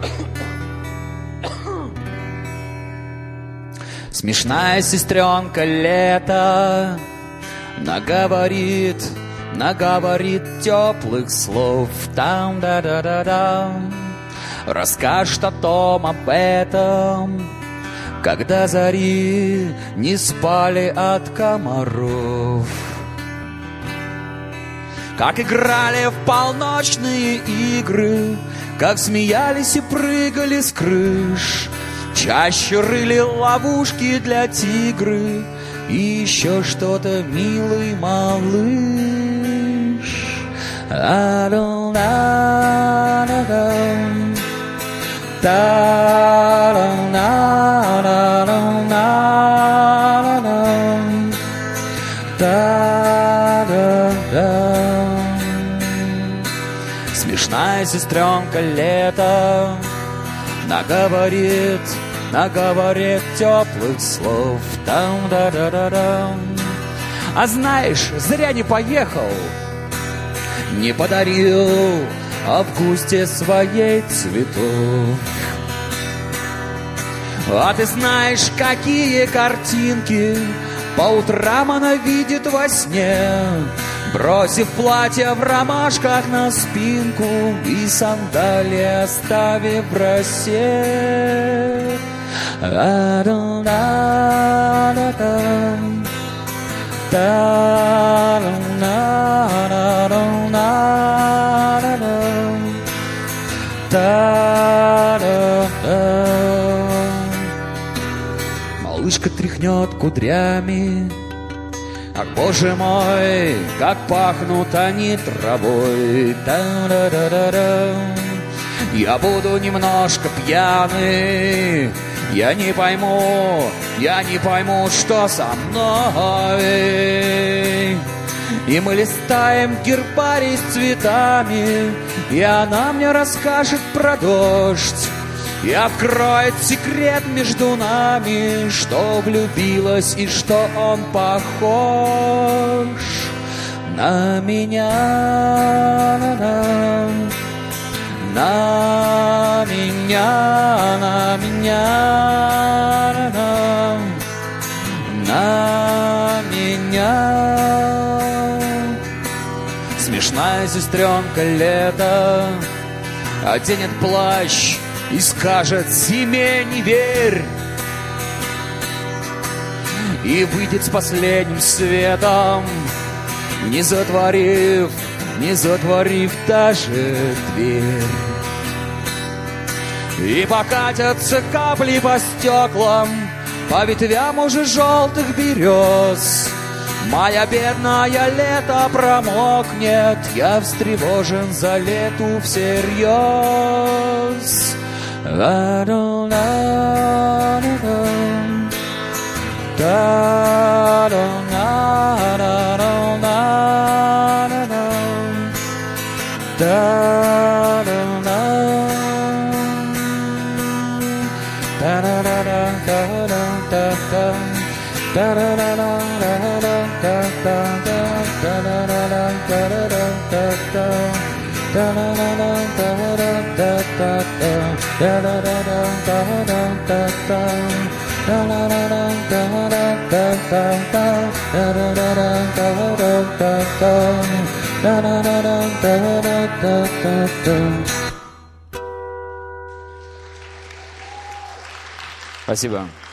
Смешная сестренка лето наговорит теплых слов, там да-да-да-дам, расскажет о том, об этом, когда зари не спали от комаров, как играли в полночные игры, как смеялись и прыгали с крыш, чаще рыли ловушки для тигры и еще что-то, милый малыш. А-дум-да-да-дам, та-дум-да-да-дам, та-да-дам. Смешная сестренка лето наговорит теплых слов, там да-да-да-дам. А знаешь, зря не поехал, не подарил Августе своей цветов. А ты знаешь, какие картинки по утрам она видит во сне, бросив платье в ромашках на спинку и сандалии оставив в росе. А-дум-да-да-дам, та-дум-да-да-дам, та-да-дам. Малышка тряхнет кудрями, ах, боже мой, как пахнут они травой. Та-да-да-да-дам. Я буду немножко пьяный, я не пойму, что со мной. И мы листаем гербарий с цветами, и она мне расскажет про дождь и откроет секрет между нами, что влюбилась и что он похож на меня, на меня, на меня, на меня. Смешная сестренка лето оденет плащ и скажет: зиме не верь, и выйдет с последним светом, не затворив даже дверь. И покатятся капли по стеклам, по ветвям уже желтых берез. Моя бедная лето промокнет, я встревожен за лету всерьез. Спасибо.